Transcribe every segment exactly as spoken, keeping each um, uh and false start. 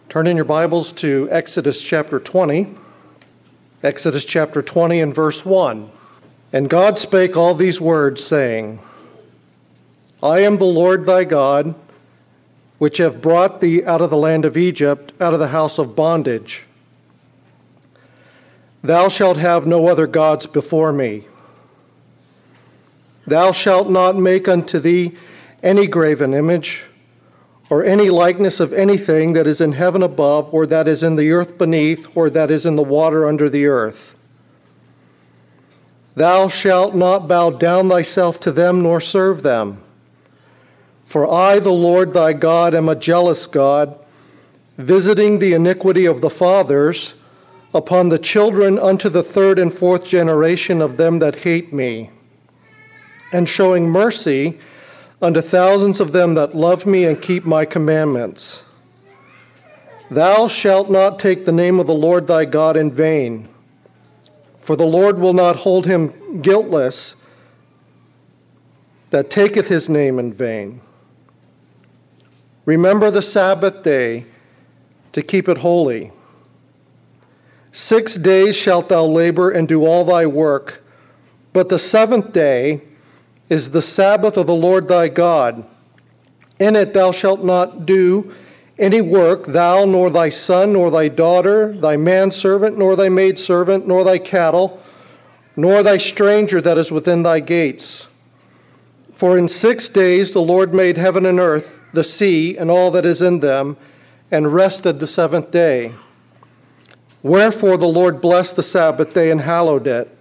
Turn in your Bibles to Exodus chapter twenty. Exodus chapter twenty and verse one. And God spake all these words, saying, I am the Lord thy God, which have brought thee out of the land of Egypt, out of the house of bondage. Thou shalt have no other gods before me. Thou shalt not make unto thee any graven image, or any likeness of anything that is in heaven above, or that is in the earth beneath, or that is in the water under the earth. Thou shalt not bow down thyself to them, nor serve them. For I, the Lord thy God, am a jealous God, visiting the iniquity of the fathers upon the children unto the third and fourth generation of them that hate me, and showing mercy unto thousands of them that love me and keep my commandments. Thou shalt not take the name of the Lord thy God in vain, for the Lord will not hold him guiltless that taketh his name in vain. Remember the Sabbath day to keep it holy. Six days shalt thou labor and do all thy work, but the seventh day is the Sabbath of the Lord thy God. In it thou shalt not do any work, thou, nor thy son, nor thy daughter, thy manservant, nor thy maidservant, nor thy cattle, nor thy stranger that is within thy gates. For in six days the Lord made heaven and earth, the sea, and all that is in them, and rested the seventh day. Wherefore the Lord blessed the Sabbath day and hallowed it.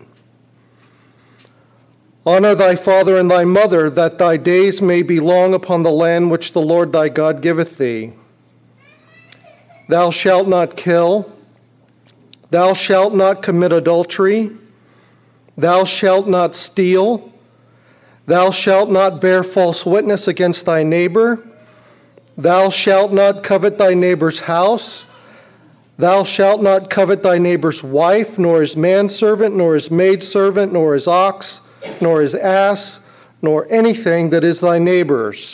Honor thy father and thy mother, that thy days may be long upon the land which the Lord thy God giveth thee. Thou shalt not kill. Thou shalt not commit adultery. Thou shalt not steal. Thou shalt not bear false witness against thy neighbor. Thou shalt not covet thy neighbor's house. Thou shalt not covet thy neighbor's wife, nor his manservant, nor his maidservant, nor his ox, nor his ass, nor anything that is thy neighbor's.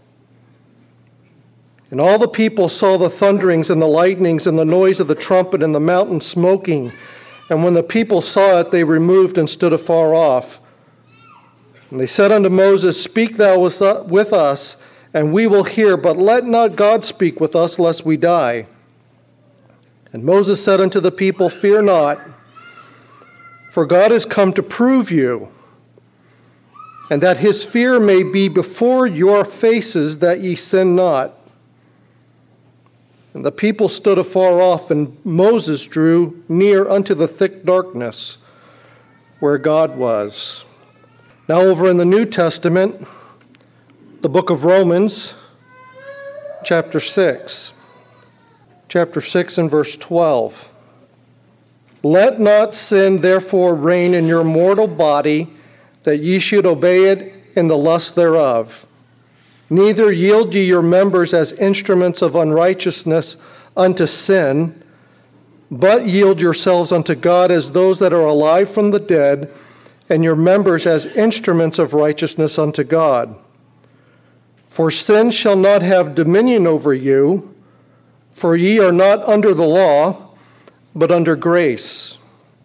And all the people saw the thunderings and the lightnings and the noise of the trumpet and the mountain smoking. And when the people saw it, they removed and stood afar off. And they said unto Moses, Speak thou with us, and we will hear, but let not God speak with us, lest we die. And Moses said unto the people, Fear not, for God is come to prove you, and that his fear may be before your faces, that ye sin not. And the people stood afar off, and Moses drew near unto the thick darkness where God was. Now over in the New Testament, the book of Romans, chapter six. Chapter six and verse twelve. Let not sin therefore reign in your mortal body, that ye should obey it in the lust thereof. Neither yield ye your members as instruments of unrighteousness unto sin, but yield yourselves unto God as those that are alive from the dead, and your members as instruments of righteousness unto God. For sin shall not have dominion over you, for ye are not under the law, but under grace.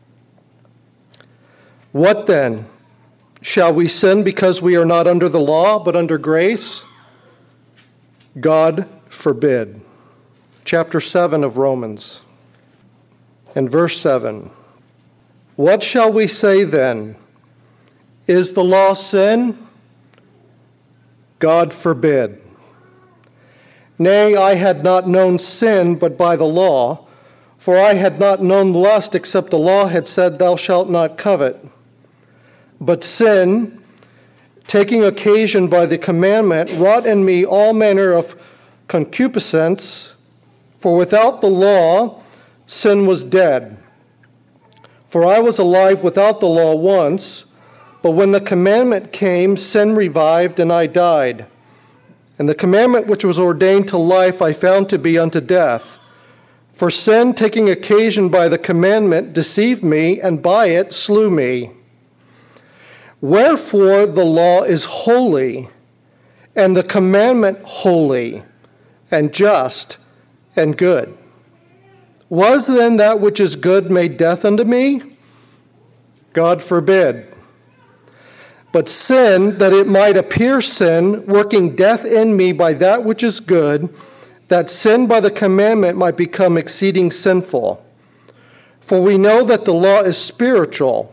What then? Shall we sin because we are not under the law, but under grace? God forbid. Chapter seven of Romans, and verse seven. What shall we say then? Is the law sin? God forbid. Nay, I had not known sin but by the law, for I had not known lust except the law had said, Thou shalt not covet. But sin, taking occasion by the commandment, wrought in me all manner of concupiscence, for without the law sin was dead. For I was alive without the law once, but when the commandment came, sin revived, and I died. And the commandment which was ordained to life I found to be unto death. For sin, taking occasion by the commandment, deceived me, and by it slew me. Wherefore the law is holy, and the commandment holy and just and good. Was then that which is good made death unto me? God forbid. But sin, that it might appear sin, working death in me by that which is good, that sin by the commandment might become exceeding sinful. For we know that the law is spiritual,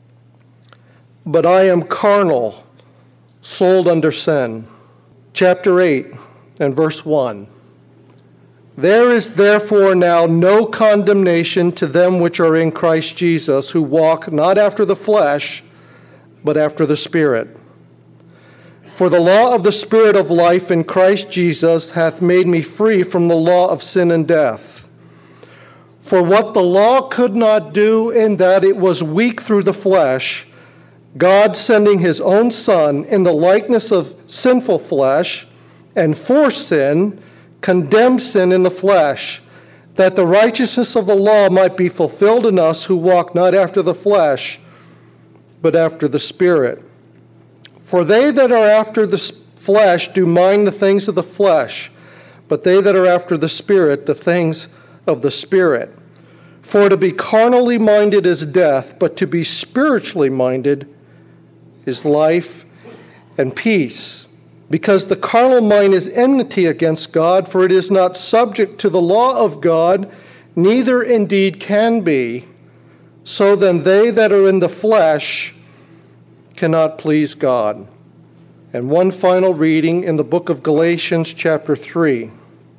but I am carnal, sold under sin. Chapter eight and verse one. There is therefore now no condemnation to them which are in Christ Jesus, who walk not after the flesh, but after the Spirit. For the law of the Spirit of life in Christ Jesus hath made me free from the law of sin and death. For what the law could not do, in that it was weak through the flesh, God sending his own Son in the likeness of sinful flesh, and for sin, condemned sin in the flesh, that the righteousness of the law might be fulfilled in us who walk not after the flesh, but after the Spirit. For they that are after the flesh do mind the things of the flesh, but they that are after the Spirit, the things of the Spirit. For to be carnally minded is death, but to be spiritually minded is life and peace. Because the carnal mind is enmity against God, for it is not subject to the law of God, neither indeed can be. So then they that are in the flesh cannot please God. And one final reading in the book of Galatians chapter three.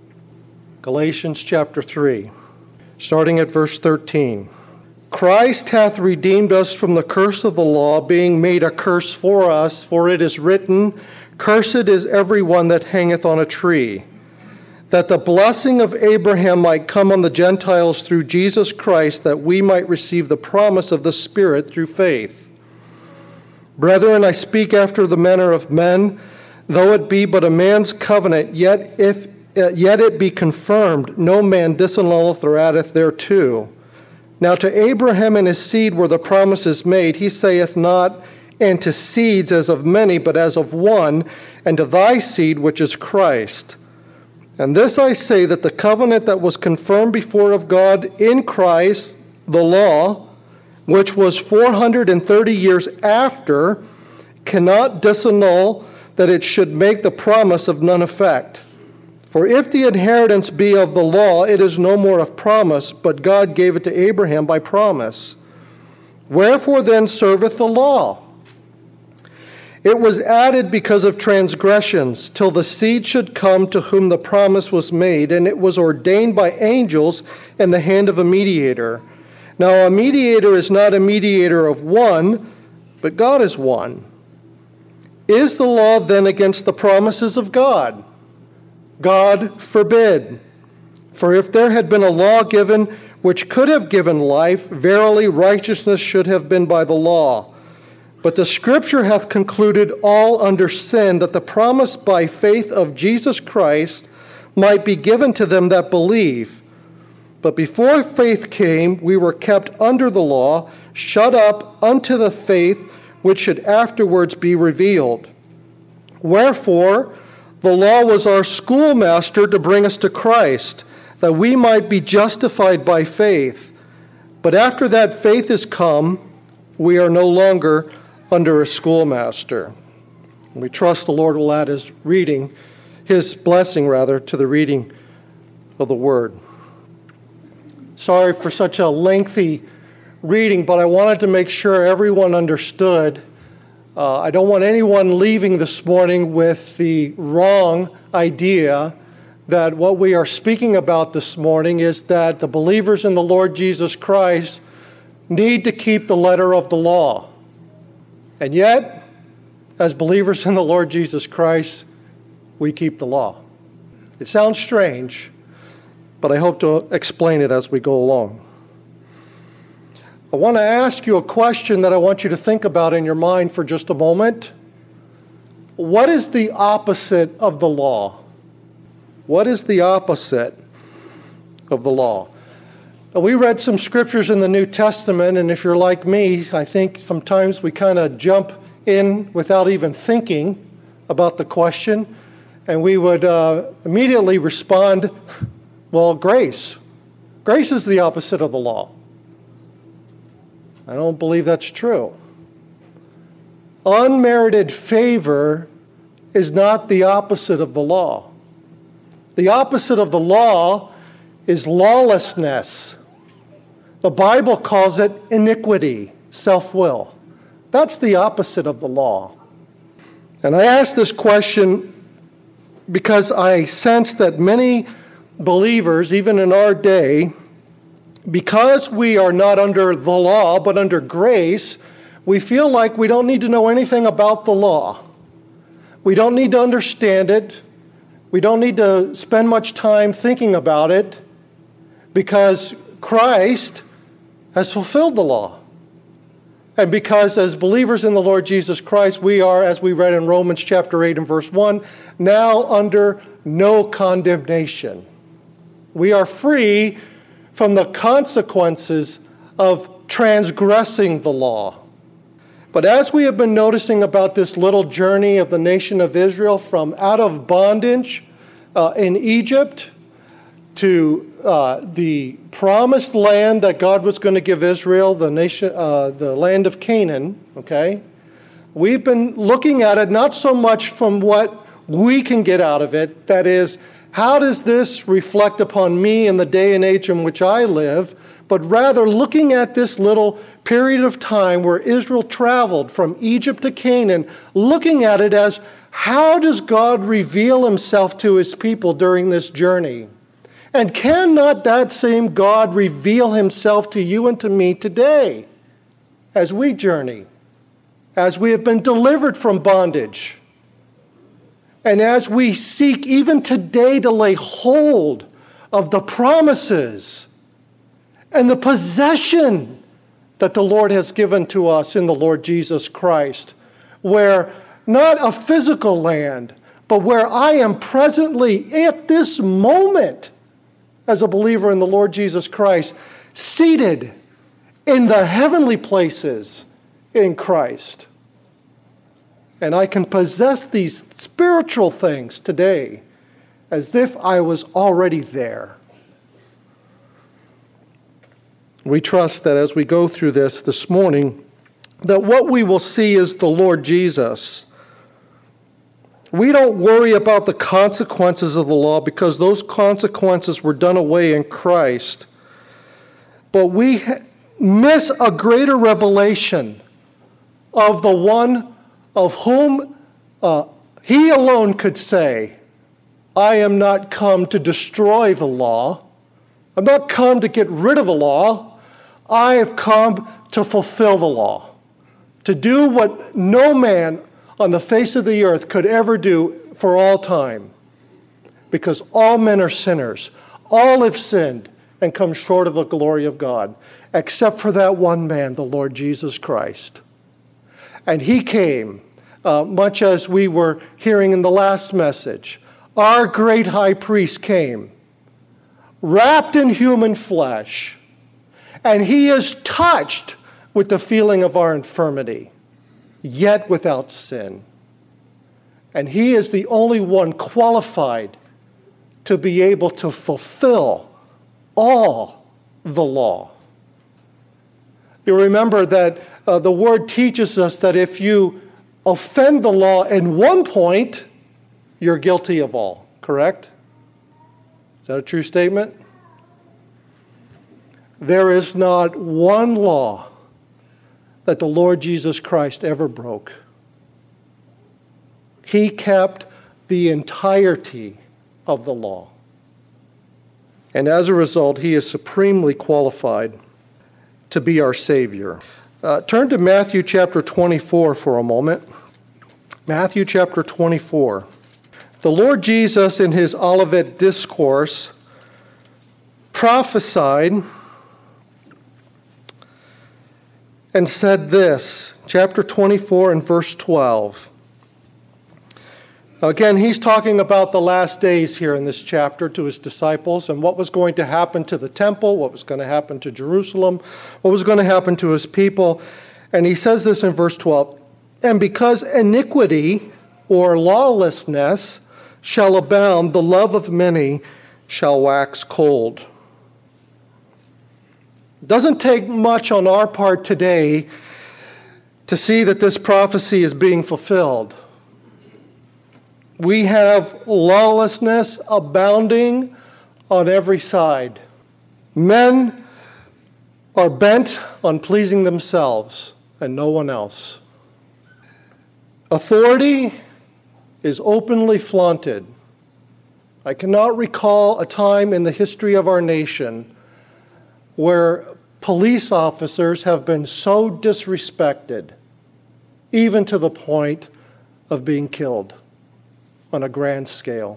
Galatians chapter three, starting at verse thirteen. Christ hath redeemed us from the curse of the law, being made a curse for us, for it is written, Cursed is every one that hangeth on a tree, that the blessing of Abraham might come on the Gentiles through Jesus Christ, that we might receive the promise of the Spirit through faith. Brethren, I speak after the manner of men, though it be but a man's covenant, yet if uh, yet it be confirmed, no man disannulleth or addeth thereto. Now to Abraham and his seed were the promises made. He saith not, and to seeds as of many, but as of one, and to thy seed which is Christ. And this I say, that the covenant that was confirmed before of God in Christ, the law, which was four hundred thirty years after, cannot disannul that it should make the promise of none effect. For if the inheritance be of the law, it is no more of promise, but God gave it to Abraham by promise. Wherefore then serveth the law? It was added because of transgressions, till the seed should come to whom the promise was made, and it was ordained by angels in the hand of a mediator. Now a mediator is not a mediator of one, but God is one. Is the law then against the promises of God? God forbid. For if there had been a law given which could have given life, verily righteousness should have been by the law. But the Scripture hath concluded all under sin, that the promise by faith of Jesus Christ might be given to them that believe. But before faith came, we were kept under the law, shut up unto the faith which should afterwards be revealed. Wherefore, the law was our schoolmaster to bring us to Christ, that we might be justified by faith. But after that faith is come, we are no longer under a schoolmaster. We trust the Lord will add his reading, his blessing rather, to the reading of the word. Sorry for such a lengthy reading, but I wanted to make sure everyone understood. Uh, I don't want anyone leaving this morning with the wrong idea that what we are speaking about this morning is that the believers in the Lord Jesus Christ need to keep the letter of the law. And yet, as believers in the Lord Jesus Christ, we keep the law. It sounds strange, but I hope to explain it as we go along. I want to ask you a question that I want you to think about in your mind for just a moment. What is the opposite of the law? What is the opposite of the law? Now, we read some scriptures in the New Testament, and if you're like me, I think sometimes we kind of jump in without even thinking about the question, and we would uh, immediately respond Well, grace. Grace is the opposite of the law. I don't believe that's true. Unmerited favor is not the opposite of the law. The opposite of the law is lawlessness. The Bible calls it iniquity, self-will. That's the opposite of the law. And I ask this question because I sense that many believers, even in our day, because we are not under the law but under grace, we feel like we don't need to know anything about the law. We don't need to understand it. We don't need to spend much time thinking about it because Christ has fulfilled the law. And because as believers in the Lord Jesus Christ, we are, as we read in Romans chapter eight and verse one, now under no condemnation. We are free from the consequences of transgressing the law. But as we have been noticing about this little journey of the nation of Israel from out of bondage uh, in Egypt to uh, the promised land that God was going to give Israel, the nation, uh, the land of Canaan, okay? We've been looking at it not so much from what we can get out of it, that is, how does this reflect upon me in the day and age in which I live, but rather looking at this little period of time where Israel traveled from Egypt to Canaan, looking at it as how does God reveal himself to his people during this journey? And cannot that same God reveal himself to you and to me today as we journey, as we have been delivered from bondage, and as we seek even today to lay hold of the promises and the possession that the Lord has given to us in the Lord Jesus Christ, where not a physical land, but where I am presently at this moment as a believer in the Lord Jesus Christ, seated in the heavenly places in Christ. And I can possess these spiritual things today as if I was already there. We trust that as we go through this this morning, that what we will see is the Lord Jesus. We don't worry about the consequences of the law because those consequences were done away in Christ. But we miss a greater revelation of the one of whom uh, he alone could say, I am not come to destroy the law. I'm not come to get rid of the law. I have come to fulfill the law, to do what no man on the face of the earth could ever do for all time. Because all men are sinners. All have sinned and come short of the glory of God, except for that one man, the Lord Jesus Christ. And he came, uh, much as we were hearing in the last message. Our great high priest came, wrapped in human flesh, and he is touched with the feeling of our infirmity, yet without sin. And he is the only one qualified to be able to fulfill all the law. You remember that uh, the word teaches us that if you offend the law in one point, you're guilty of all, correct? Is that a true statement? There is not one law that the Lord Jesus Christ ever broke. He kept the entirety of the law. And as a result, he is supremely qualified to be our Savior. Uh, turn to Matthew chapter twenty-four for a moment. Matthew chapter twenty-four. The Lord Jesus, in his Olivet Discourse, prophesied and said this, chapter twenty-four and verse twelve. Again, he's talking about the last days here in this chapter to his disciples and what was going to happen to the temple, what was going to happen to Jerusalem, what was going to happen to his people. And he says this in verse twelve, and because iniquity or lawlessness shall abound, the love of many shall wax cold. It doesn't take much on our part today to see that this prophecy is being fulfilled. We have lawlessness abounding on every side. Men are bent on pleasing themselves and no one else. Authority is openly flaunted. I cannot recall a time in the history of our nation where police officers have been so disrespected, even to the point of being killed on a grand scale.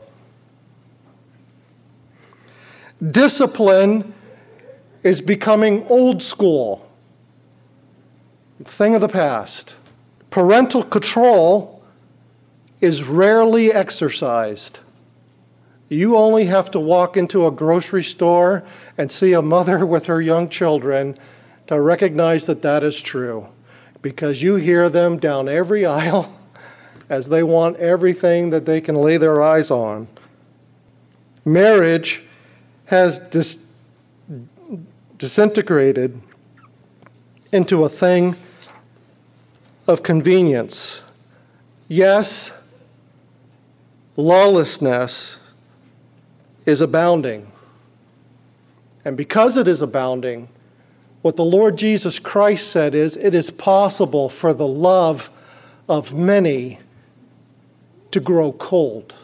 Discipline is becoming old school, a thing of the past. Parental control is rarely exercised. You only have to walk into a grocery store and see a mother with her young children to recognize that that is true, because you hear them down every aisle as they want everything that they can lay their eyes on. Marriage has dis- disintegrated into a thing of convenience. Yes, lawlessness is abounding. And because it is abounding, what the Lord Jesus Christ said is, it is possible for the love of many to grow cold.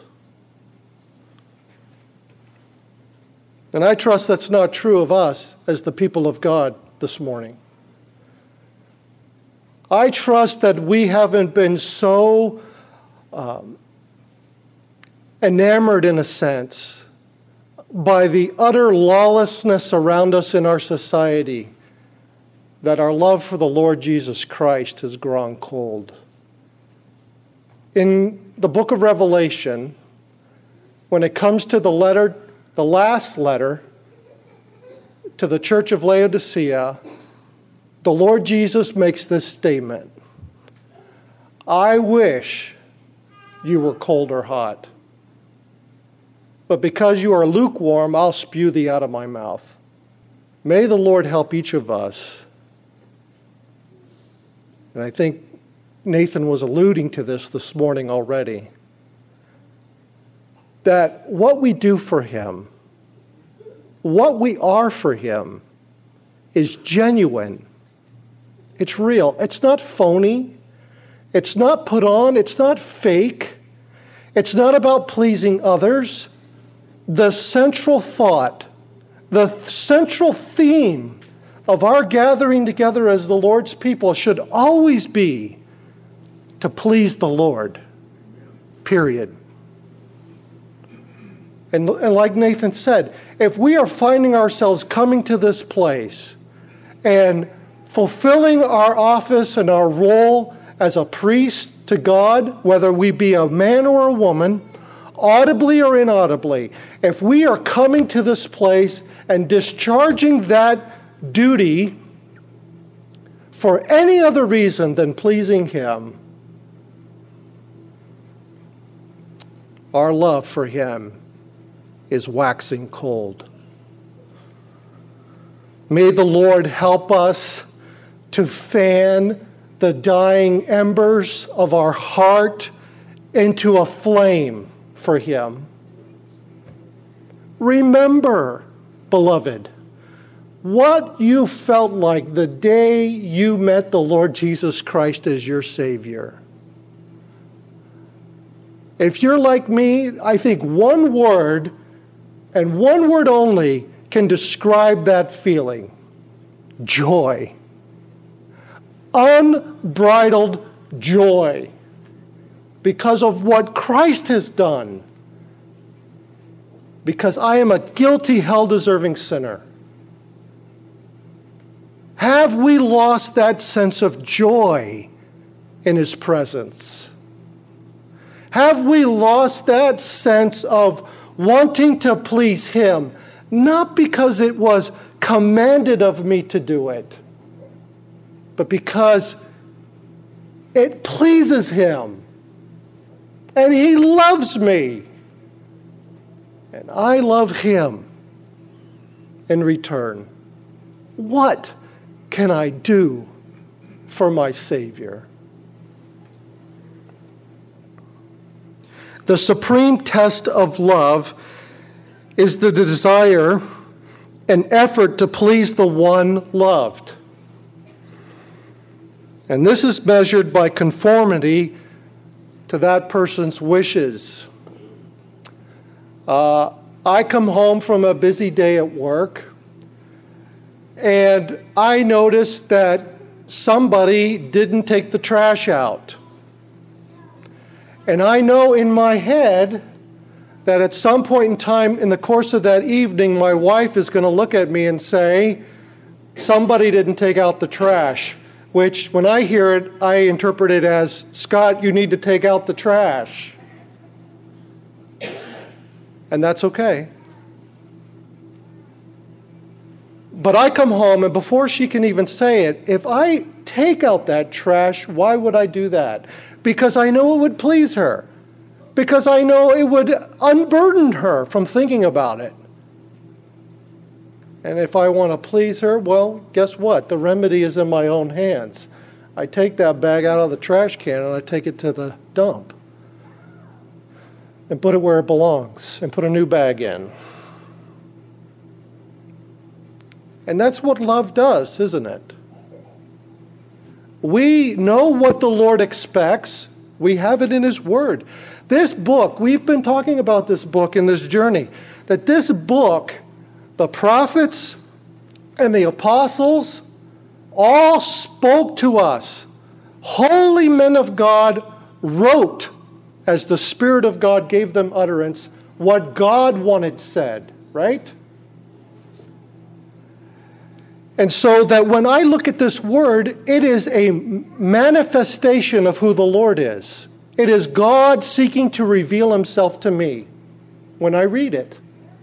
And I trust that's not true of us as the people of God this morning. I trust that we haven't been so um, enamored, in a sense, by the utter lawlessness around us in our society, that our love for the Lord Jesus Christ has grown cold. In the book of Revelation, when it comes to the letter, the last letter to the church of Laodicea, the Lord Jesus makes this statement: I wish you were cold or hot, but because you are lukewarm, I'll spew thee out of my mouth. May the Lord help each of us. And I think Nathan was alluding to this this morning already, that what we do for him, what we are for him, is genuine. It's real. It's not phony. It's not put on. It's not fake. It's not about pleasing others. The central thought, the th- central theme of our gathering together as the Lord's people should always be to please the Lord, period. And, and like Nathan said, if we are finding ourselves coming to this place and fulfilling our office and our role as a priest to God, whether we be a man or a woman, audibly or inaudibly, if we are coming to this place and discharging that duty for any other reason than pleasing him, our love for him is waxing cold. May the Lord help us to fan the dying embers of our heart into a flame for him. Remember, beloved, what you felt like the day you met the Lord Jesus Christ as your Savior. If you're like me, I think one word, and one word only, can describe that feeling: joy. Unbridled joy because of what Christ has done. Because I am a guilty, hell-deserving sinner. Have we lost that sense of joy in his presence? Have we lost that sense of wanting to please him, not because it was commanded of me to do it, but because it pleases him and he loves me? and I love him in return, what can I do for my Savior? The supreme test of love is the desire and effort to please the one loved. And this is measured by conformity to that person's wishes. Uh, I come home from a busy day at work, and I noticed that somebody didn't take the trash out. And I know in my head that at some point in time in the course of that evening, my wife is going to look at me and say, somebody didn't take out the trash, which when I hear it, I interpret it as, Scott, you need to take out the trash. And that's okay. But I come home, and before she can even say it, if I take out that trash, why would I do that? Because I know it would please her. Because I know it would unburden her from thinking about it. And if I want to please her, well, guess what? The remedy is in my own hands. I take that bag out of the trash can and I take it to the dump. And put it where it belongs. And put a new bag in. And that's what love does, isn't it? We know what the Lord expects. We have it in His Word. This book, we've been talking about this book in this journey, that this book, the prophets and the apostles, all spoke to us. Holy men of God wrote, as the Spirit of God gave them utterance, what God wanted said, right? And so that when I look at this word, it is a manifestation of who the Lord is. It is God seeking to reveal Himself to me when I read it.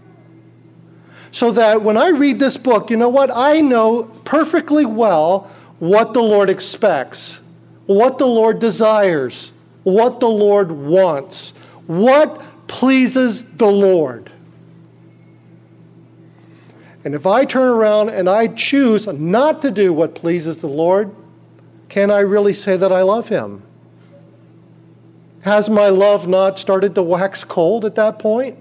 So that when I read this book, you know what? I know perfectly well what the Lord expects, what the Lord desires, what the Lord wants, what pleases the Lord. And if I turn around and I choose not to do what pleases the Lord, can I really say that I love Him? Has my love not started to wax cold at that point?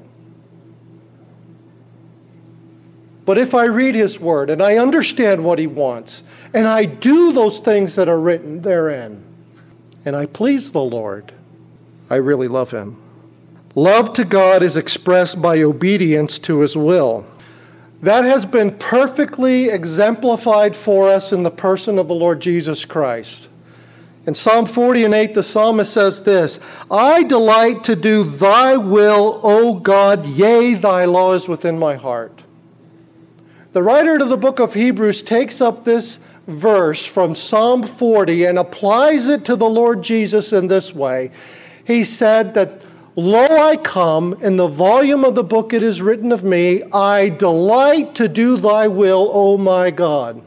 But if I read His Word and I understand what He wants, and I do those things that are written therein, and I please the Lord, I really love Him. Love to God is expressed by obedience to His will. That has been perfectly exemplified for us in the person of the Lord Jesus Christ. In Psalm forty and eight, the psalmist says this, I delight to do thy will, O God, yea, thy law is within my heart. The writer to the book of Hebrews takes up this verse from Psalm forty and applies it to the Lord Jesus in this way. He said that, Lo, I come, in the volume of the book it is written of me, I delight to do thy will, O my God.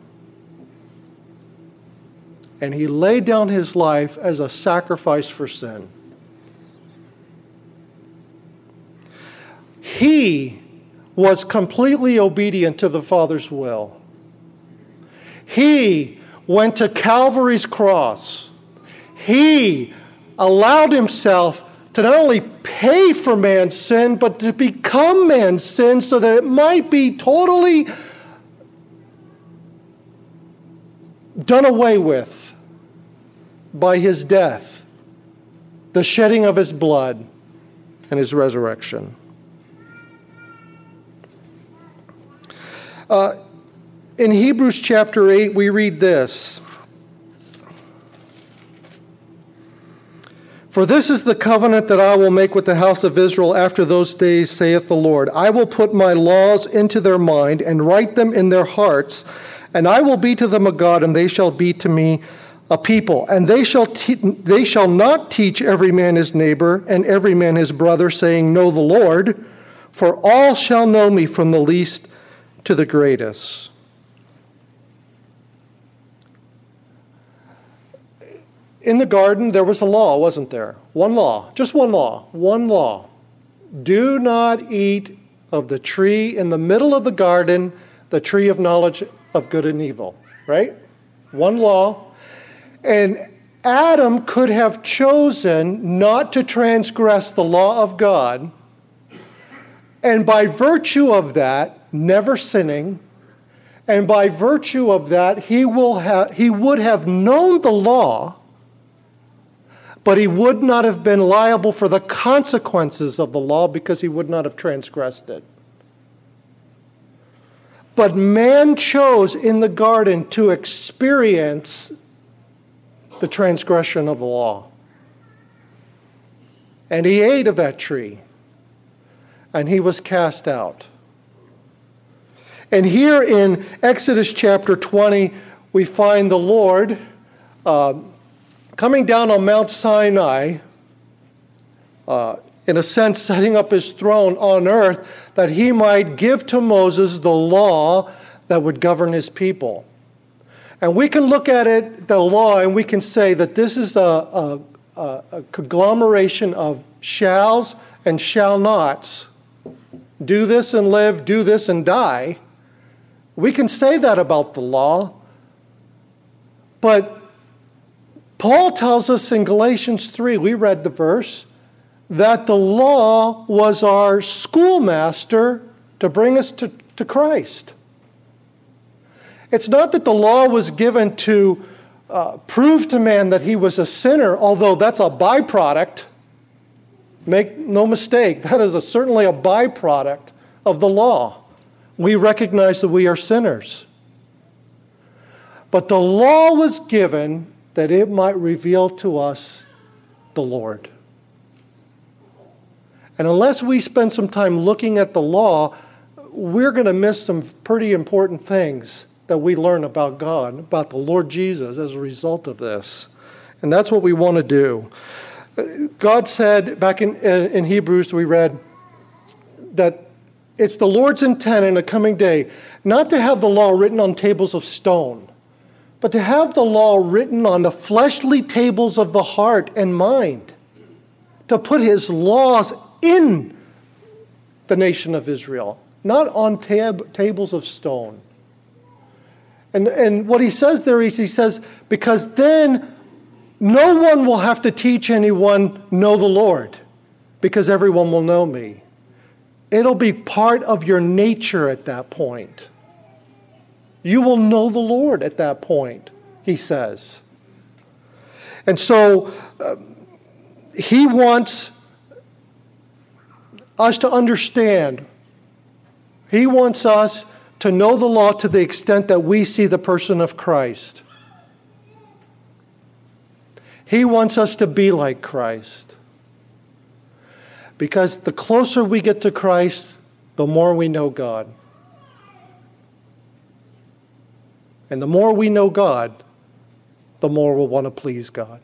And he laid down his life as a sacrifice for sin. He was completely obedient to the Father's will. He went to Calvary's cross. He allowed himself to not only pay for man's sin, but to become man's sin so that it might be totally done away with by his death, the shedding of his blood, and his resurrection. Uh, in Hebrews chapter eight, we read this. For this is the covenant that I will make with the house of Israel after those days, saith the Lord. I will put my laws into their mind and write them in their hearts, and I will be to them a God, and they shall be to me a people. And they shall te- they shall not teach every man his neighbor and every man his brother, saying, Know the Lord, for all shall know me from the least to the greatest. In the garden, there was a law, wasn't there? One law, just one law, one law. Do not eat of the tree in the middle of the garden, the tree of knowledge of good and evil, right? One law. And Adam could have chosen not to transgress the law of God, and by virtue of that, never sinning, and by virtue of that, he will have he would have known the law, but he would not have been liable for the consequences of the law because he would not have transgressed it. But man chose in the garden to experience the transgression of the law. And he ate of that tree, and he was cast out. And here in Exodus chapter twenty, we find the Lord uh, coming down on Mount Sinai, uh, in a sense setting up his throne on earth, that he might give to Moses the law that would govern his people. And we can look at it, the law, and we can say that this is a, a, a, a conglomeration of shalls and shall nots. Do this and live, do this and die. We can say that about the law. But Paul tells us in Galatians three, we read the verse, that the law was our schoolmaster to bring us to, to Christ. It's not that the law was given to uh, prove to man that he was a sinner, although that's a byproduct. Make no mistake, that is a, certainly a byproduct of the law. We recognize that we are sinners. But the law was given that it might reveal to us the Lord. And unless we spend some time looking at the law, we're going to miss some pretty important things that we learn about God, about the Lord Jesus as a result of this. And that's what we want to do. God said back in, in Hebrews, we read that it's the Lord's intent in the coming day not to have the law written on tables of stone, but to have the law written on the fleshly tables of the heart and mind, to put his laws in the nation of Israel, not on tab- tables of stone. And, and what he says there is, he says, because then no one will have to teach anyone, know the Lord, because everyone will know me. It'll be part of your nature at that point. You will know the Lord at that point, he says. And so uh, he wants us to understand. He wants us to know the law to the extent that we see the person of Christ. He wants us to be like Christ. Because the closer we get to Christ, the more we know God. And the more we know God, the more we'll want to please God.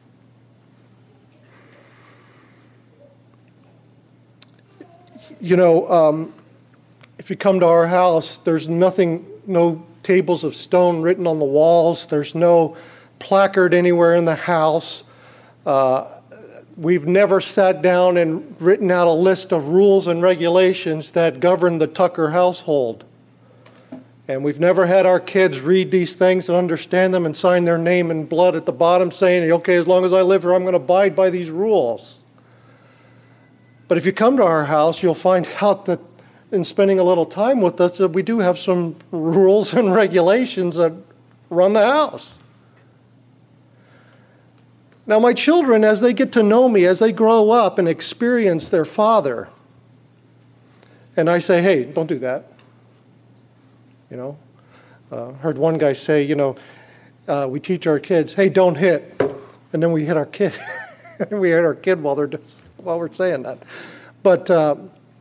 You know, um, if you come to our house, there's nothing, no tables of stone written on the walls. There's no placard anywhere in the house. Uh, we've never sat down and written out a list of rules and regulations that govern the Tucker household. And we've never had our kids read these things and understand them and sign their name in blood at the bottom saying, okay, as long as I live here, I'm going to abide by these rules. But if you come to our house, you'll find out that in spending a little time with us, that we do have some rules and regulations that run the house. Now, my children, as they get to know me, as they grow up and experience their father, and I say, hey, don't do that. You know, uh, heard one guy say, you know, uh, we teach our kids, hey, don't hit. And then we hit our kid. we hit our kid while, they're just, while we're saying that. But uh,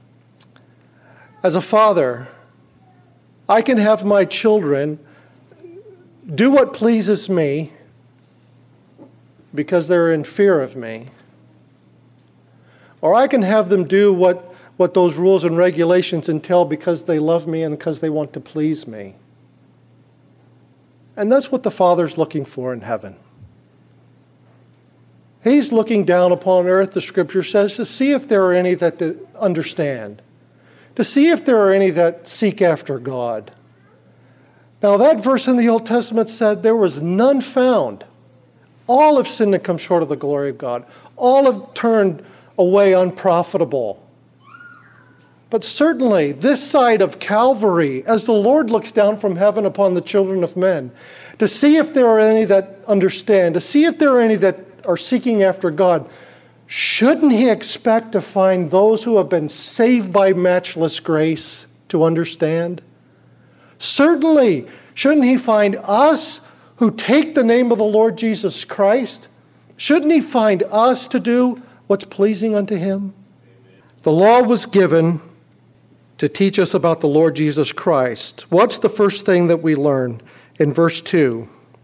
as a father, I can have my children do what pleases me because they're in fear of me. Or I can have them do what, what those rules and regulations entail because they love me and because they want to please me. And that's what the Father's looking for in heaven. He's looking down upon earth, the Scripture says, to see if there are any that understand, to see if there are any that seek after God. Now, that verse in the Old Testament said there was none found. All have sinned and come short of the glory of God. All have turned away unprofitable. But certainly, this side of Calvary, as the Lord looks down from heaven upon the children of men, to see if there are any that understand, to see if there are any that are seeking after God, shouldn't he expect to find those who have been saved by matchless grace to understand? Certainly, shouldn't he find us who take the name of the Lord Jesus Christ? Shouldn't he find us to do what's pleasing unto him? The law was given to teach us about the Lord Jesus Christ. What's the first thing that we learn in verse two?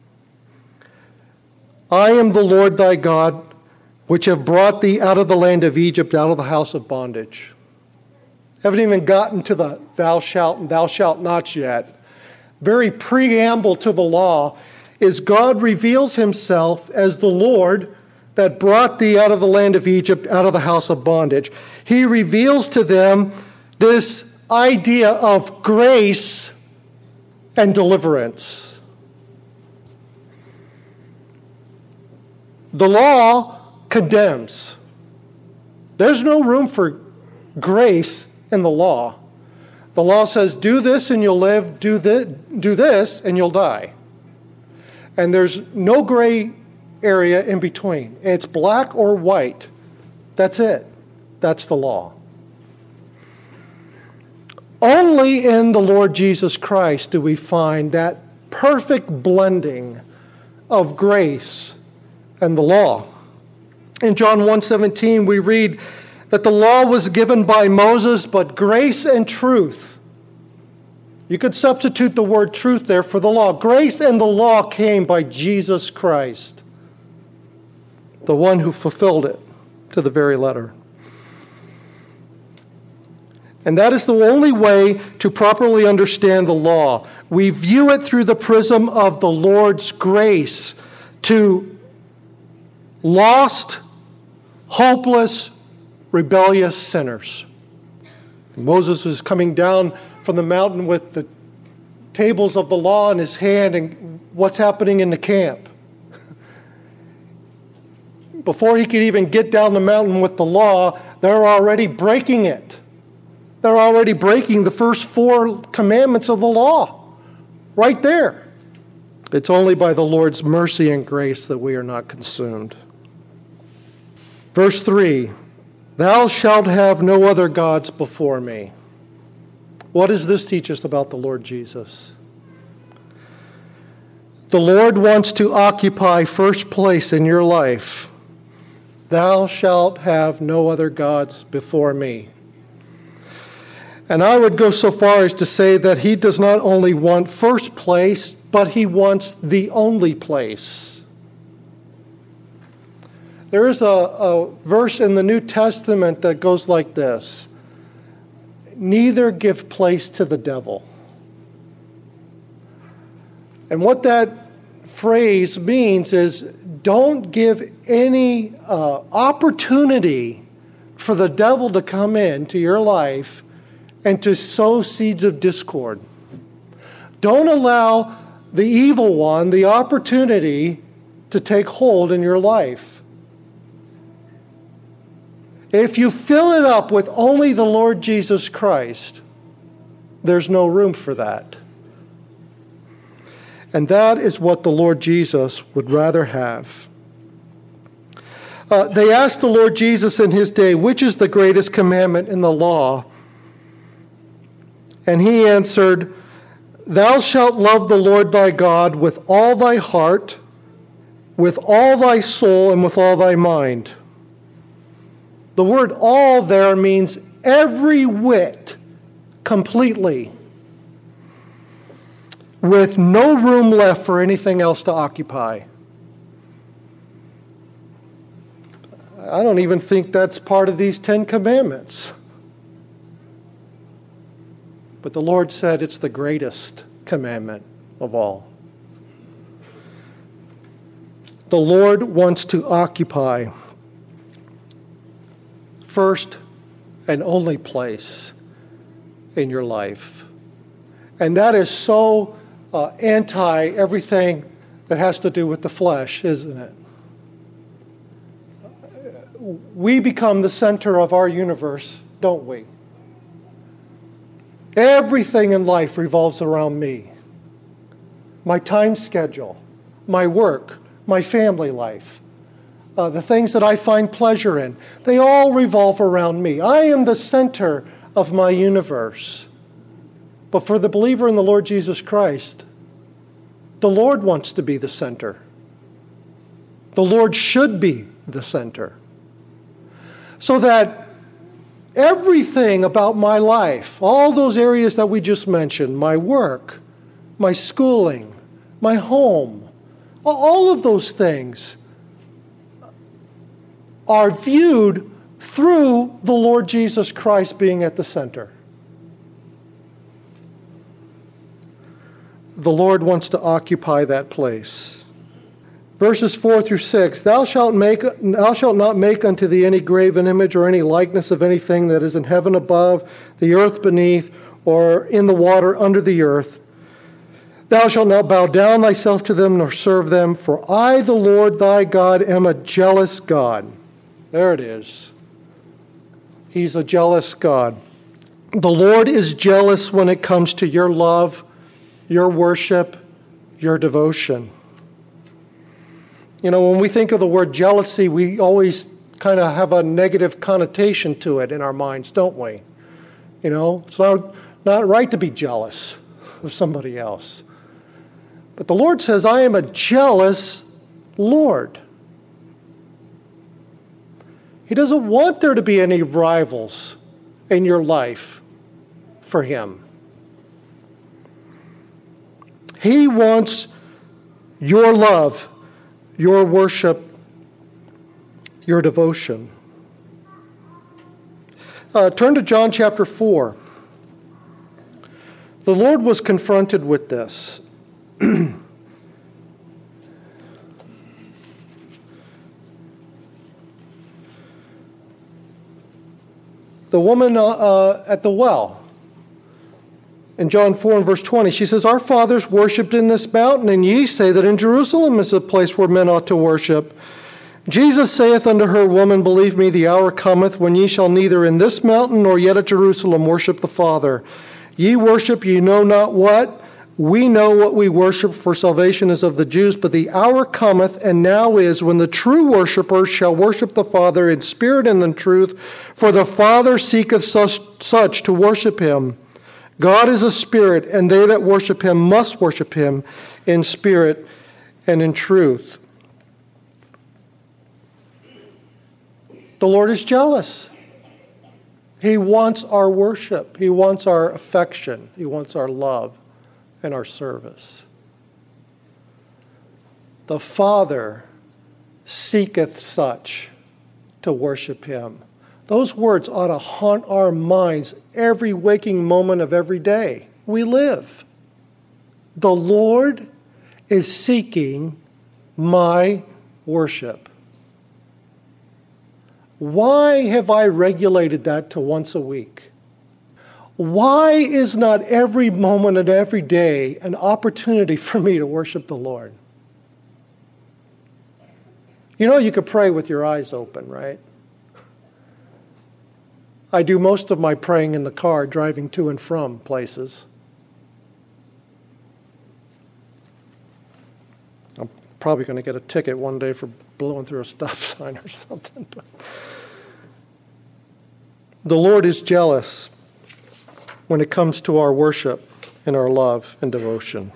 I am the Lord thy God, which have brought thee out of the land of Egypt, out of the house of bondage. Haven't even gotten to the thou shalt and thou shalt nots yet. Very preamble to the law is God reveals himself as the Lord that brought thee out of the land of Egypt, out of the house of bondage. He reveals to them this idea of grace and deliverance. The law condemns. There's no room for grace in the law. The law says, do this and you'll live, do this, do this and you'll die. And there's no gray area in between. It's black or white. That's it. That's the law. Only in the Lord Jesus Christ do we find that perfect blending of grace and the law. In John one seventeen, we read that the law was given by Moses, but grace and truth. You could substitute the word truth there for the law. Grace and the law came by Jesus Christ, the one who fulfilled it to the very letter. And that is the only way to properly understand the law. We view it through the prism of the Lord's grace to lost, hopeless, rebellious sinners. Moses was coming down from the mountain with the tables of the law in his hand, and what's happening in the camp? Before he could even get down the mountain with the law, they're already breaking it. They're already breaking the first four commandments of the law. Right there. It's only by the Lord's mercy and grace that we are not consumed. Verse three, thou shalt have no other gods before me. What does this teach us about the Lord Jesus? The Lord wants to occupy first place in your life. Thou shalt have no other gods before me. And I would go so far as to say that he does not only want first place, but he wants the only place. There is a, a verse in the New Testament that goes like this: neither give place to the devil. And what that phrase means is don't give any uh, opportunity for the devil to come into your life and to sow seeds of discord. Don't allow the evil one the opportunity to take hold in your life. If you fill it up with only the Lord Jesus Christ, there's no room for that. And that is what the Lord Jesus would rather have. Uh, they asked the Lord Jesus in his day, which is the greatest commandment in the law? And he answered, thou shalt love the Lord thy God with all thy heart, with all thy soul, and with all thy mind. The word all there means every whit, completely, with no room left for anything else to occupy. I don't even think that's part of these Ten Commandments. But the Lord said it's the greatest commandment of all. The Lord wants to occupy first and only place in your life. And that is so uh, anti everything that has to do with the flesh, isn't it? We become the center of our universe, don't we? Everything in life revolves around me. My time schedule, my work, my family life, uh, the things that I find pleasure in, they all revolve around me. I am the center of my universe. But for the believer in the Lord Jesus Christ, the Lord wants to be the center. The Lord should be the center. So that everything about my life, all those areas that we just mentioned, my work, my schooling, my home, all of those things are viewed through the Lord Jesus Christ being at the center. The Lord wants to occupy that place. Verses four through six, Thou shalt make, thou shalt not make unto thee any graven image or any likeness of anything that is in heaven above, the earth beneath, or in the water under the earth. Thou shalt not bow down thyself to them nor serve them, for I, the Lord thy God, am a jealous God. There it is. He's a jealous God. The Lord is jealous when it comes to your love, your worship, your devotion. You know, when we think of the word jealousy, we always kind of have a negative connotation to it in our minds, don't we? You know, it's not, not right to be jealous of somebody else. But the Lord says, I am a jealous Lord. He doesn't want there to be any rivals in your life for him. He wants your love, your worship, your devotion. Uh, turn to John chapter four. The Lord was confronted with this. The woman uh, uh, at the well, in John four and verse twenty, she says, Our fathers worshipped in this mountain, and ye say that in Jerusalem is the place where men ought to worship. Jesus saith unto her, Woman, believe me, the hour cometh when ye shall neither in this mountain nor yet at Jerusalem worship the Father. Ye worship ye know not what. We know what we worship, for salvation is of the Jews. But the hour cometh, and now is, when the true worshipers shall worship the Father in spirit and in truth, for the Father seeketh such, such to worship him. God is a spirit, and they that worship him must worship him in spirit and in truth. The Lord is jealous. He wants our worship. He wants our affection. He wants our love and our service. The Father seeketh such to worship him. Those words ought to haunt our minds every waking moment of every day we live. The Lord is seeking my worship. Why have I regulated that to once a week? Why is not every moment and every day an opportunity for me to worship the Lord? You know, you could pray with your eyes open, right? I do most of my praying in the car, driving to and from places. I'm probably going to get a ticket one day for blowing through a stop sign or something. But the Lord is jealous when it comes to our worship and our love and devotion.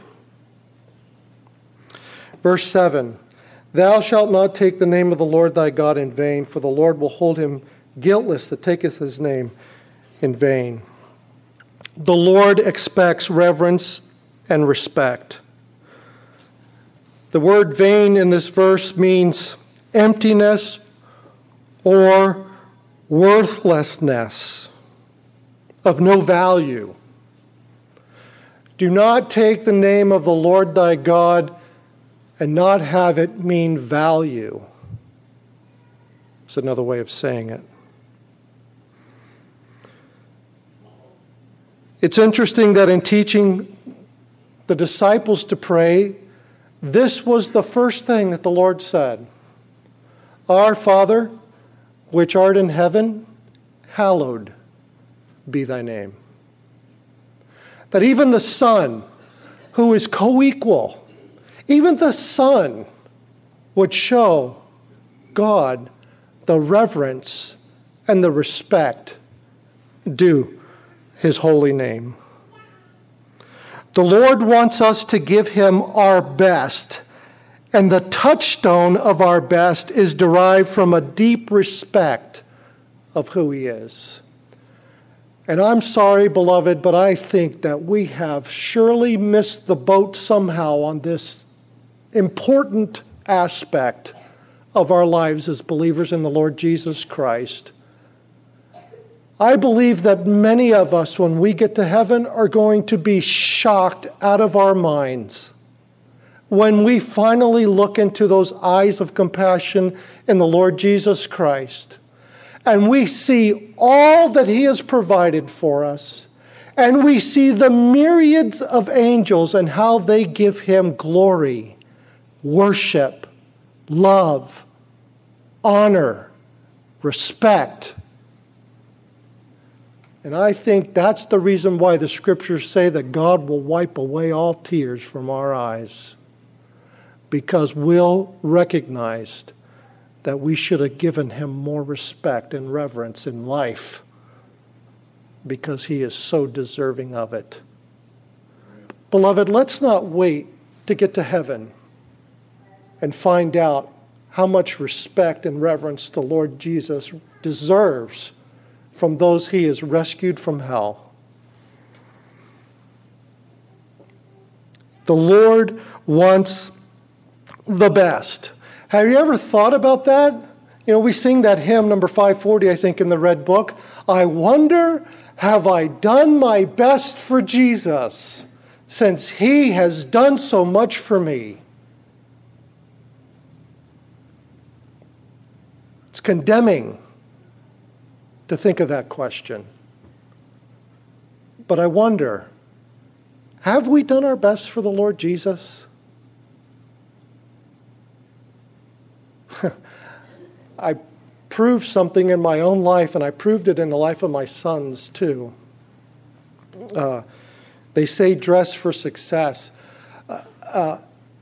Verse seven, Thou shalt not take the name of the Lord thy God in vain, for the Lord will hold him guiltless that taketh his name in vain. The Lord expects reverence and respect. The word vain in this verse means emptiness or worthlessness, of no value. Do not take the name of the Lord thy God and not have it mean value. It's another way of saying it. It's interesting that in teaching the disciples to pray, this was the first thing that the Lord said. Our Father, which art in heaven, hallowed be thy name. That even the Son, who is co-equal, even the Son would show God the reverence and the respect due his holy name. The Lord wants us to give him our best, and the touchstone of our best is derived from a deep respect of who he is. And I'm sorry, beloved, but I think that we have surely missed the boat somehow on this important aspect of our lives as believers in the Lord Jesus Christ. I believe that many of us, when we get to heaven, are going to be shocked out of our minds when we finally look into those eyes of compassion in the Lord Jesus Christ. And we see all that he has provided for us. And we see the myriads of angels and how they give him glory, worship, love, honor, respect. And I think that's the reason why the scriptures say that God will wipe away all tears from our eyes. Because we'll recognize that we should have given him more respect and reverence in life because he is so deserving of it. Beloved, let's not wait to get to heaven and find out how much respect and reverence the Lord Jesus deserves from those he has rescued from hell. The Lord wants the best. Have you ever thought about that? You know, we sing that hymn, number five forty, I think, in the Red Book. I wonder, have I done my best for Jesus, since he has done so much for me? It's condemning to think of that question. But I wonder, have we done our best for the Lord Jesus? I proved something in my own life, and I proved it in the life of my sons too. Uh, they say dress for success. Uh, uh,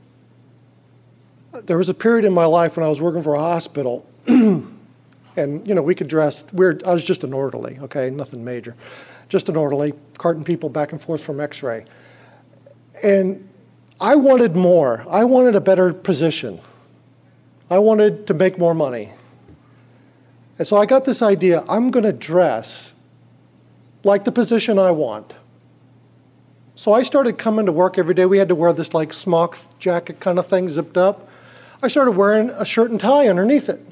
there was a period in my life when I was working for a hospital, and you know we could dress. We're, I was just an orderly, okay, nothing major, just an orderly, carting people back and forth from X-ray, and I wanted more. I wanted a better position. I wanted to make more money. And so I got this idea, I'm going to dress like the position I want. So I started coming to work every day. We had to wear this like smock jacket kind of thing, zipped up. I started wearing a shirt and tie underneath it.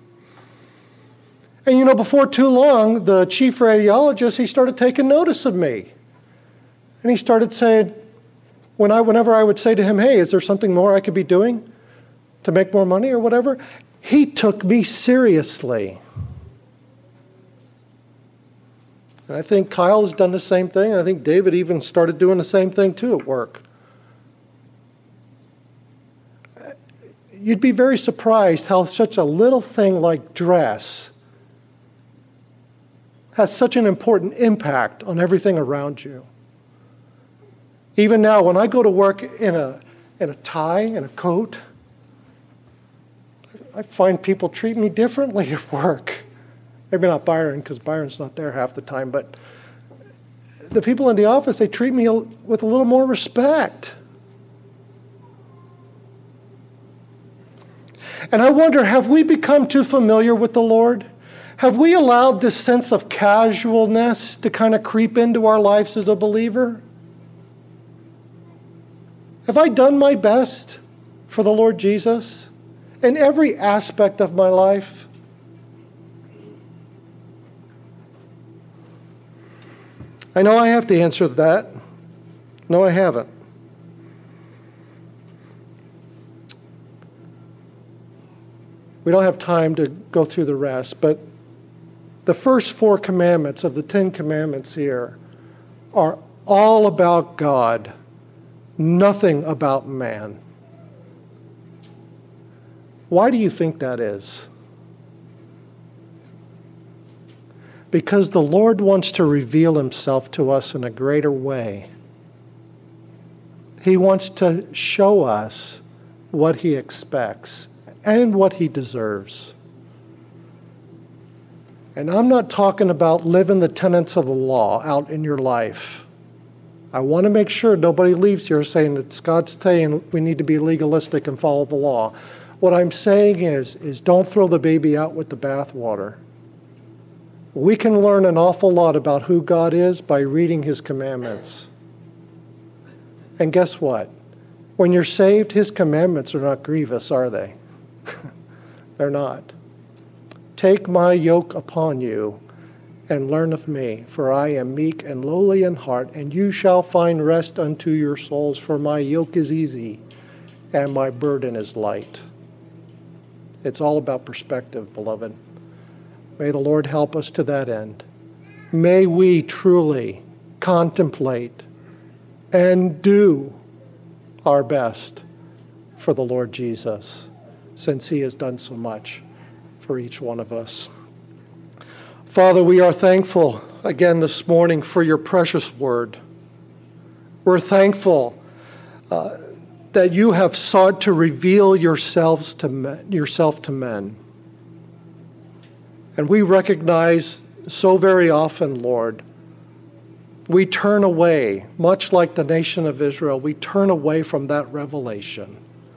And you know, before too long, the chief radiologist, he started taking notice of me. And he started saying, when I, whenever I would say to him, hey, is there something more I could be doing to make more money or whatever, he took me seriously. And I think Kyle has done the same thing, and I think David even started doing the same thing too at work. You'd be very surprised how such a little thing like dress has such an important impact on everything around you. Even now, when I go to work in a, in a tie and a coat, I find people treat me differently at work. Maybe not Byron, because Byron's not there half the time, but the people in the office, they treat me with a little more respect. And I wonder, have we become too familiar with the Lord? Have we allowed this sense of casualness to kind of creep into our lives as a believer? Have I done my best for the Lord Jesus in every aspect of my life? I know I have to answer that. No, I haven't. We don't have time to go through the rest, but the first four commandments of the Ten Commandments here are all about God, nothing about man. Why do you think that is? Because the Lord wants to reveal himself to us in a greater way. He wants to show us what he expects and what he deserves. And I'm not talking about living the tenets of the law out in your life. I want to make sure nobody leaves here saying it's God's saying we need to be legalistic and follow the law. What I'm saying is, is don't throw the baby out with the bathwater. We can learn an awful lot about who God is by reading his commandments. And guess what? When you're saved, his commandments are not grievous, are they? They're not. Take my yoke upon you and learn of me, for I am meek and lowly in heart, and you shall find rest unto your souls, for my yoke is easy and my burden is light. It's all about perspective, beloved. May the Lord help us to that end. May we truly contemplate and do our best for the Lord Jesus, since he has done so much for each one of us. Father, we are thankful again this morning for your precious word. We're thankful uh, that you have sought to reveal yourselves to men, yourself to men. And we recognize so very often, Lord, we turn away, much like the nation of Israel, we turn away from that revelation.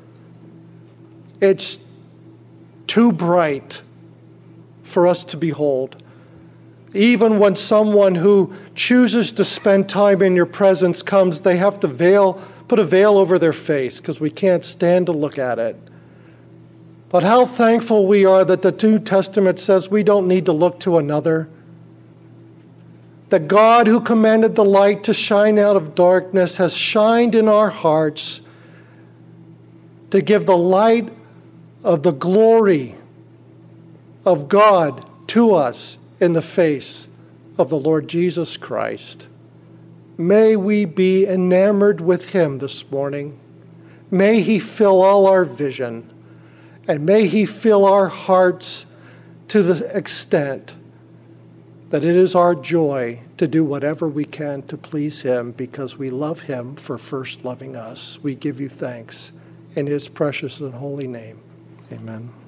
It's too bright for us to behold. Even when someone who chooses to spend time in your presence comes, they have to veil, put a veil over their face because we can't stand to look at it. But how thankful we are that the New Testament says we don't need to look to another. That God who commanded the light to shine out of darkness has shined in our hearts to give the light of the glory of God to us in the face of the Lord Jesus Christ. May we be enamored with him this morning. May he fill all our vision, and may he fill our hearts to the extent that it is our joy to do whatever we can to please him because we love him for first loving us. We give you thanks in his precious and holy name. Amen.